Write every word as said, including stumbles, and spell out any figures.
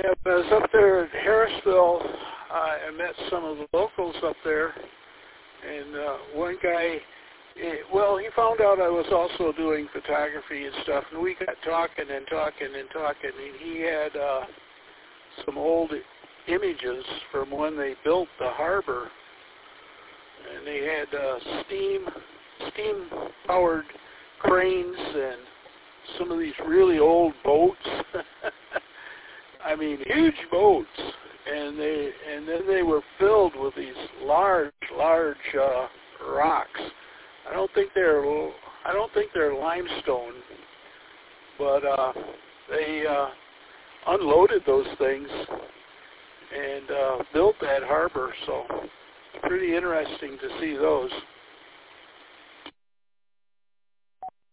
Yeah, when I was up there at Harrisville, uh, I met some of the locals up there, and uh, one guy, eh, well, he found out I was also doing photography and stuff, and we got talking and talking and talking, and he had uh, some old images from when they built the harbor, and they had uh, steam, steam-powered cranes and some of these really old boats. I mean, huge boats, and they and then they were filled with these large, large uh, rocks. I don't think they're I don't think they're limestone, but uh, they uh, unloaded those things and uh, built that harbor. So it's pretty interesting to see those.